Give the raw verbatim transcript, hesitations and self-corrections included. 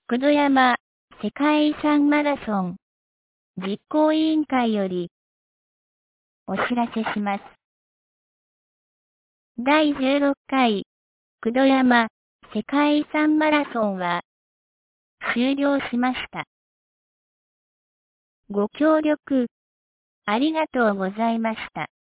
九度山世界遺産マラソン実行委員会よりお知らせします。だいじゅうろっかい九度山世界遺産マラソンは終了しました。ご協力ありがとうございました。